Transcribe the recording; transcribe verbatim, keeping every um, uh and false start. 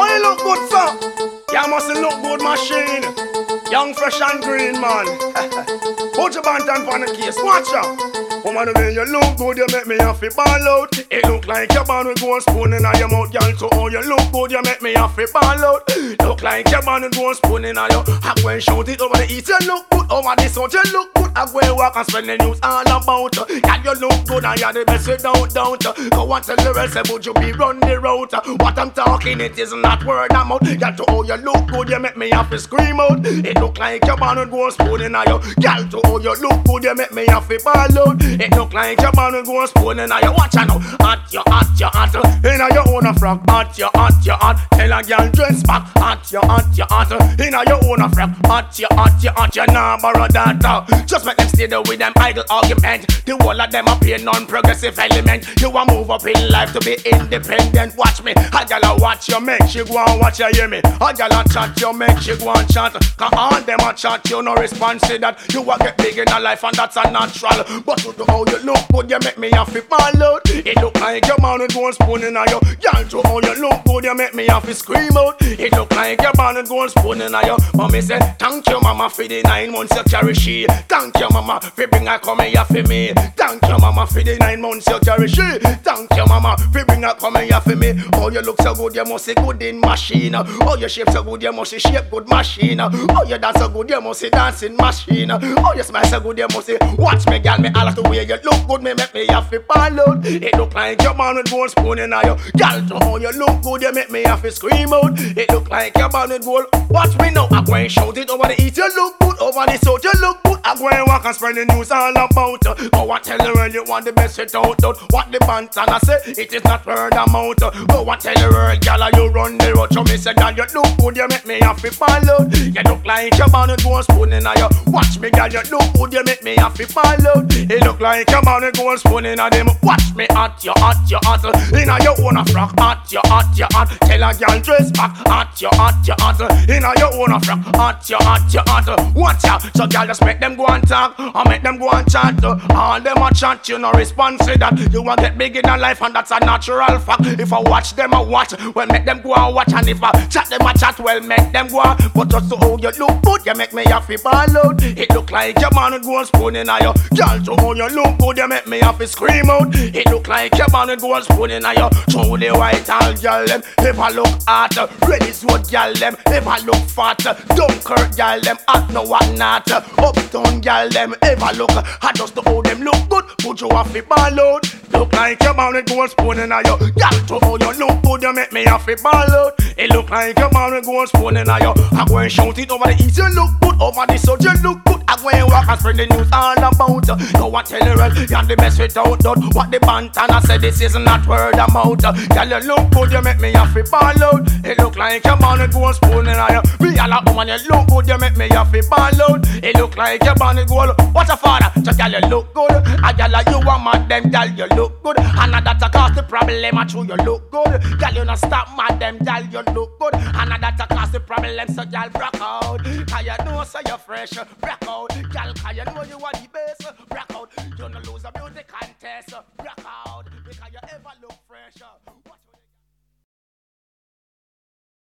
Why you look good, sir? You must look good, machine. Young, fresh and green, man. Put your bantan on the case, watch out. Woman, the way you look good, you make me have to ball out. It look like your band with gold spoon in your mouth, girl. So how you look good, you make me have to ball out. Look like your band with gold spoon in your. I go and shout it over the east, you look good. Over the south, you look good. I go and walk and spend the news all about. Girl, you look good and you're the best, you don't doubt. Go and tell the rest, would you be run the route? What I'm talking, it is not word of mouth. Girl, to how you look good, you make me have to scream out. It look like your band with gold spoon in your. Girl, to how you look good, you make me have to ball out. It look like your man will go spoon in your watch and now. Hot your hot your hot in your own frock. Hot your hot your hot. Tell a girl dress back. Hot your hot your hot in your own frock. Hot your hot your hot. You nah borrow that. Just make them stay there with them idle argument. The whole of them up here non-progressive element. You want move up in life to be independent. Watch me. A girl a watch you make she go and watch you hear me. A girl a chat you make she go and chat. Cause all them a chat you no response to that. You want get big in a life and that's a natural. But to do how you look good, you make me have to ball out. It look like your man with gold spoon in your. Girl, to how you look good, you make me have to scream out. It look like your man with gold spoon in your. Mommy said, thank you mama for the nine months you carry she. Thank you mama for bring her come here for me. Thank you mama for the nine months you carry she. Thank you mama for bring her come here for me. Oh you look so good, you must be good in machine. Oh you shape so good, you must shape good machine. Oh you dance so good, you must dancing machine. Oh you smile so good, you must watch me girl, me all of the way you look good, me make me have to ball out. It look like your man with gold spoon in your. Girl, to how you look good, you make me have to scream out. It look like your man with gold. Watch me now, I go and shout it over the east, you look good. Over the south, you look good. I go and walk and spread the news all about. Go and tell the world you want the best shit out. What the Bantana say, it is not word of mouth. Go and tell the world, girl, you run the road. So me say, girl, you look good, you make me have to ball out. You look like your man with gold spoon in your. Watch me, girl, you look good, you make me have to ball out. It look like your man with gold spoon in them. Watch me hot, you hot, you hot. In your own frock, hot, you hot, you hot. Tell a girl dress back, hot, you hot, you hot. In your own frock, hot, you hot, you hot. Watch out, so girl just make them go and talk, or make them go and chat. All them a chat, you no response to that. You want get big in a life and that's a natural fact. If I watch them a watch, well make them go and watch. And if I chat them a chat, well make them go. But just to how you look good, you make me have to ball out. It look like your man with gold spoon in your. Girl, to how you look good, you make me have to scream out. It look like your man with gold spoon in your. Show the white all girl them. If I look hot, ready sword girl them. If I look fat, Dunkirk girl them. Hot no what not. Uptown girl them. If I look hot, just to how them look good, put you off the ball out. Look like your man with gold spoon in your. Girl, to how you look good, you make me have to ball out. It look like your man with gold spoon in your. I go and shout it over the east, you look good. Over the south, you look good. I go and walk and spread the news all about. Go and tell the world, you're the best without doubt. What the Bantana said, this is not word of mouth. Girl, you look good, you make me have to ball out. It look like your man with gold spoon in your. Me all a woman, you look good, you make me have to ball out. It look like your man with gold. What a father, so girl, you look good. A girl, you want mad them, girl, you look good. And that cause the problem, I true, you look good. Girl, you not stop mad them, girl, you look good. And that cause the problem, so girl, rock out. Cause you know, so you're fresh, rock out. Girl, cause you know you are the best, rock out. You don't lose a beauty contest, rock out. Because you ever look fresh.